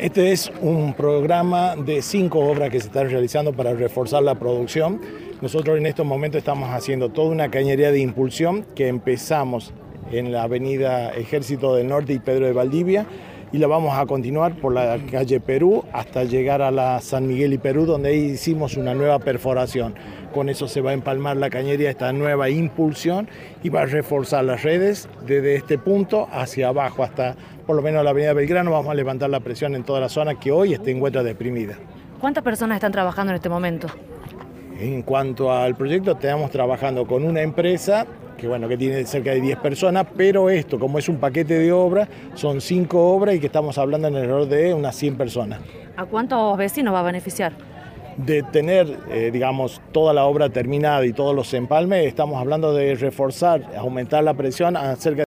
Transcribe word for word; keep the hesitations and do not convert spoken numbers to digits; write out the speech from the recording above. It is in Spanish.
Este es un programa de cinco obras que se están realizando para reforzar la producción. Nosotros en estos momentos estamos haciendo toda una cañería de impulsión que empezamos en la avenida Ejército del Norte y Pedro de Valdivia y la vamos a continuar por la calle Perú hasta llegar a la San Miguel y Perú, donde ahí hicimos una nueva perforación. Con eso se va a empalmar la cañería, esta nueva impulsión, y va a reforzar las redes desde este punto hacia abajo hasta por lo menos la avenida Belgrano. Vamos a levantar la presión en toda la zona que hoy se encuentra deprimida. ¿Cuántas personas están trabajando en este momento? En cuanto al proyecto, estamos trabajando con una empresa que, bueno, que tiene cerca de diez personas, pero esto, como es un paquete de obras, son cinco obras y que estamos hablando en alrededor de unas cien personas. ¿A cuántos vecinos va a beneficiar? De tener, eh, digamos, toda la obra terminada y todos los empalmes, estamos hablando de reforzar, aumentar la presión a cerca de